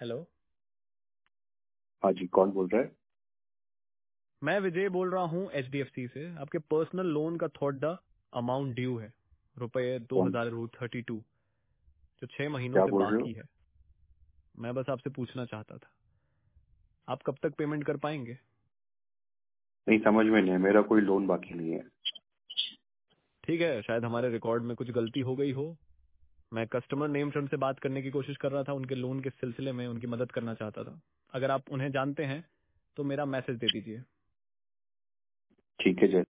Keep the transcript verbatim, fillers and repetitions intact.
Hello. हाँ जी, कौन बोल रहा है? मैं विजय बोल रहा हूँ एच डी एफ सी से। आपके पर्सनल लोन का थोड़ा अमाउंट ड्यू है, रुपए दो कौन? हजार थर्टी टू, जो छह महीनों क्या से बोल रहे हो? बाकी है। मैं बस आपसे पूछना चाहता था, आप कब तक पेमेंट कर पाएंगे? नहीं, समझ में नहीं है। मेरा कोई लोन बाकी नहीं है। ठीक है, शायद हमारे रिकॉर्ड में कुछ गलती हो गई हो। मैं कस्टमर नेम फ्रंट से बात करने की कोशिश कर रहा था, उनके लोन के सिलसिले में उनकी मदद करना चाहता था। अगर आप उन्हें जानते हैं तो मेरा मैसेज दे दीजिए। ठीक है जय।